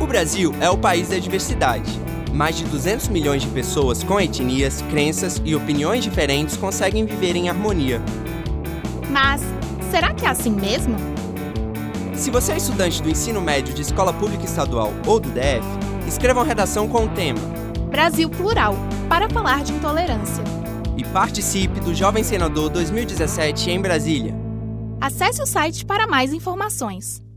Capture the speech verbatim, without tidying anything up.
Brasil é o país da diversidade. Mais de duzentos milhões de pessoas com etnias, crenças e opiniões diferentes conseguem viver em harmonia. Mas será que é assim mesmo? Se você é estudante do ensino médio de escola pública estadual ou do D F, escreva uma redação com o tema Brasil Plural, para falar de intolerância. E participe do Jovem Senador dois mil e dezessete em Brasília. Acesse o site para mais informações.